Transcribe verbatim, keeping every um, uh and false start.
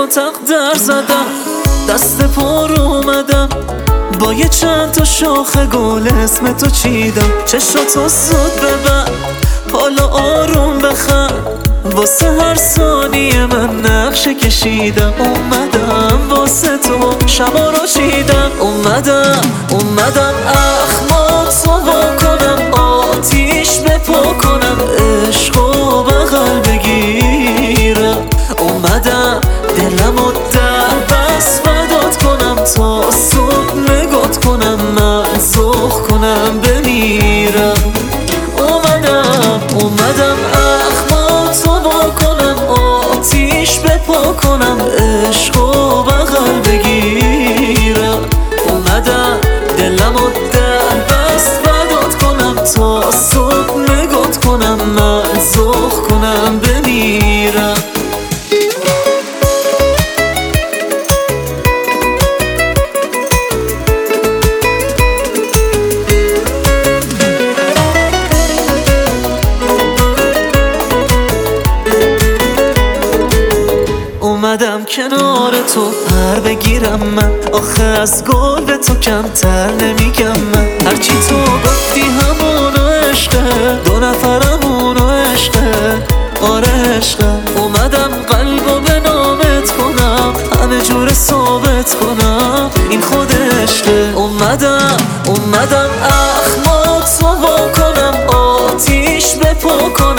تق در زدم، دست پر اومدم با یه چند تا شاخه گل اسم تو چیدم. چشاتو زود ببر حالا آروم بخند، واسه هر ثانیه من نقشه کشیدم. اومدم واسه تو شبا رو چیدم، اومدم اومدم اخماتو وا کنم، آتیش بپا کنم، عشقو بغل بگیرم. اومدم دلمو در بس فدات کنم، تا صبح نگات کنم، من ذوق کنم بمیرم. اومدم اومدم اخماتو وا کنم، آتیش بپا کنم، عشقو بغل بگیرم. اومدم دلمو در بس فدات کنم، تا صبح نگات کنم، من ذوق کنم بمیرم. اومدم کنار تو پر بگیرم من، آخه از گل به تو کمتر نمیگم من. هرچی تو گفتی همونو عشقه، دو نفرمونو عشقه، آره عشقه. اومدم قلبو به نامت کنم، همه جور ثابت کنم این خود عشقه. اومدم اومدم اخماتو وا کنم، آتیش بپا کنم،